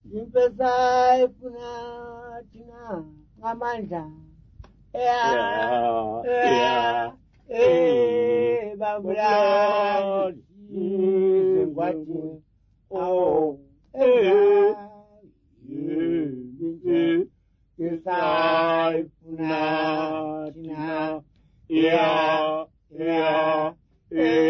impesa ifuna thina ngamandla babulali izingwadi awo isayifuna thina